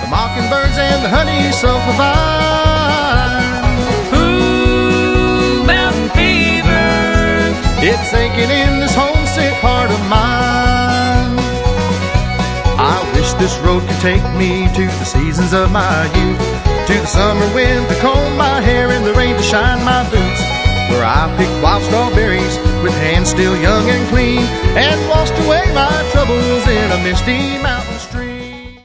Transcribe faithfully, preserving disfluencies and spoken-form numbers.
the mockingbirds and the honeysuckle vine. Ooh, mountain fever, It's aching in this homesick heart of mine. I wish this road could take me to the seasons of my youth, to the summer wind to comb my hair and the rain to shine my boots, where I picked wild strawberries with hands still young and clean, and washed away my troubles in a misty mountain.